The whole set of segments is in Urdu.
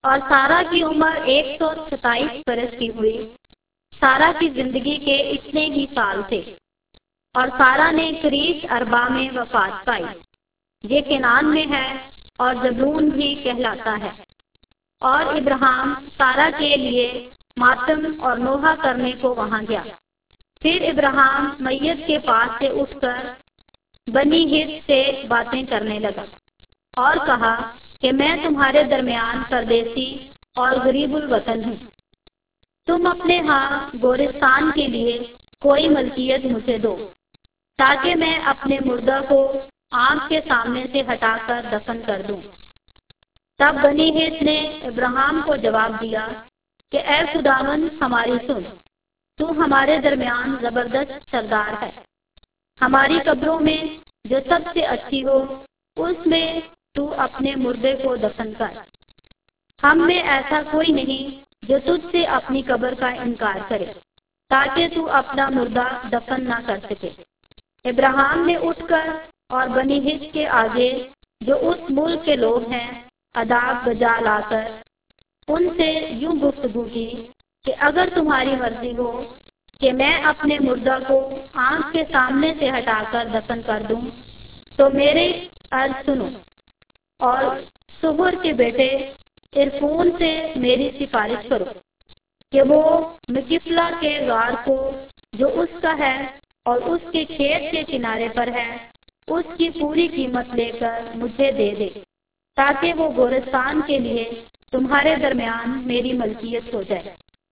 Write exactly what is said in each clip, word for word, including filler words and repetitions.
اور سارا کی عمر ایک سو ستائیس برس کی ہوئی۔ سارا کی زندگی کے اتنے ہی سال تھے، اور سارا نے کریش اربا میں وفات پائی۔ یہ کنعان میں ہے اور زبولون بھی کہلاتا ہے۔ اور ابراہیم سارا کے لیے ماتم اور نوحہ کرنے کو وہاں گیا۔ پھر ابراہیم میت کے پاس سے اٹھ کر بنی ہت سے باتیں کرنے لگا اور کہا کہ میں تمہارے درمیان پردیسی اور غریب الوطن ہوں۔ تم اپنے ہاں گورستان کے لیے کوئی ملکیت مجھے دو، تاکہ میں اپنے مردہ کو آنکھ کے سامنے سے ہٹا کر دفن کر دوں۔ تب بنی ہت نے ابراہیم کو جواب دیا کہ اے خداوند ہماری سن، تو ہمارے درمیان زبردست سردار ہے۔ ہماری قبروں میں جو سب سے اچھی ہو اس میں تو اپنے مردے کو دفن کر۔ ہم میں ایسا کوئی نہیں جو تجھ سے اپنی قبر کا انکار کرے، تاکہ تو اپنا مردہ دفن نہ کر سکے۔ ابراہیم نے اٹھ کر اور بنی ہت کے آگے جو اس ملک کے لوگ ہیں اداب بجا لا کر ان سے یوں گفتگو کی کہ اگر تمہاری مرضی ہو کہ میں اپنے مردہ کو آنکھ کے سامنے سے ہٹا کر دفن کر دوں تو میرے عرض سنو، اور صبر کے بیٹے عرفون سے میری سفارش کرو کہ وہ مکفلا کے غار کو جو اس کا ہے اور اس کے کھیت کے کنارے پر ہے اس کی پوری قیمت لے کر مجھے دے دے، تاکہ وہ گورستان کے لیے تمہارے درمیان میری ملکیت ہو جائے۔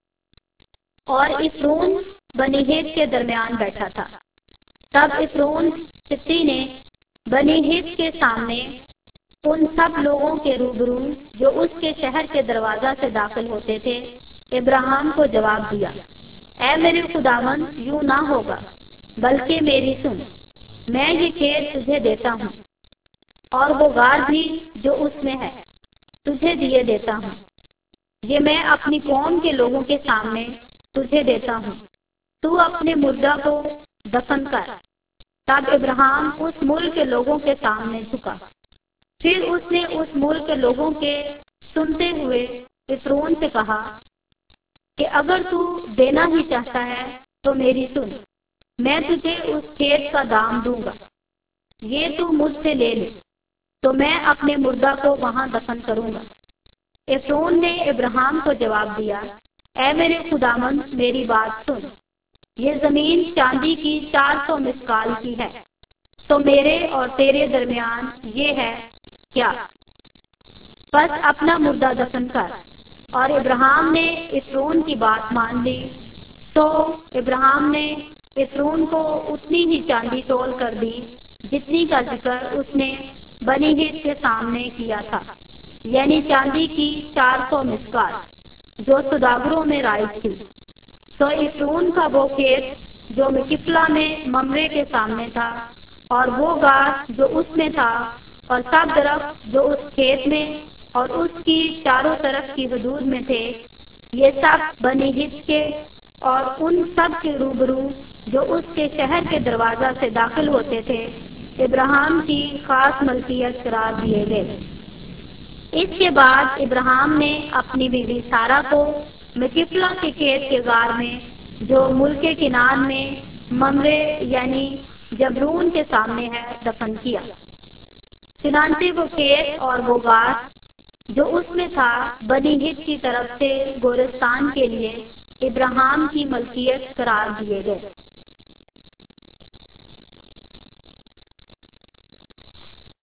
اور افرون بنی ہت کے درمیان بیٹھا تھا۔ تب افرون ہتی نے بنی ہت کے سامنے ان سب لوگوں کے روبرو جو اس کے شہر کے دروازہ سے داخل ہوتے تھے ابراہیم کو جواب دیا، اے میرے خداوند یوں نہ ہوگا، بلکہ میری سن، میں یہ کھیت تجھے دیتا ہوں اور وہ غار بھی جو اس میں ہے تجھے دیے دیتا ہوں، یہ میں اپنی قوم کے لوگوں کے سامنے تجھے دیتا ہوں، تو اپنے مردہ کو دفن کر۔ تب ابراہیم اس ملک کے لوگوں کے سامنے جھکا۔ پھر اس نے اس ملک کے لوگوں کے سنتے ہوئے افرون سے کہا کہ اگر تو دینا ہی چاہتا ہے تو میری سن، میں تجھے اس کھیت کا دام دوں گا، یہ تو مجھ سے لے لے، تو میں اپنے مردہ کو وہاں دفن کروں گا۔ افرون نے ابراہیم کو جواب دیا، اے میرے خداوند میری بات سن، یہ زمین چاندی کی چار سو مسکال کی ہے، تو میرے اور تیرے درمیان یہ ہے کیا؟ بس اپنا مردہ دفن کر۔ اور ابراہیم نے افرون کی بات مان لی۔ تو ابراہیم نے افرون کو اتنی ہی چاندی تول کر دی جتنی کا ذکر اس نے بنی ہت کے سامنے کیا تھا، یعنی چاندی کی چار سو مسکال جو سوداگروں میں رائج تھی۔ تو افرون کا وہ کھیت جو مکفلا میں ممرے کے سامنے تھا، اور وہ غار جو اس میں تھا، اور سب درخت جو اس کھیت میں اور اس کی چاروں طرف کی حدود میں تھے، یہ سب بنی ہت کے اور ان سب کے روبرو جو اس کے شہر کے دروازہ سے داخل ہوتے تھے ابراہیم کی خاص ملکیت قرار دیے گئے۔ اس کے بعد ابراہیم نے اپنی بیوی سارا کو مکفلا کے کھیت کے غار میں جو ملک کنعان میں ممرے یعنی جبرون کے سامنے ہے دفن کیا۔ چنانچہ وہ کھیت اور وہ غار جو اس میں تھا بنی ہت کی طرف سے گورستان کے لیے ابراہیم کی ملکیت قرار دیے گئے۔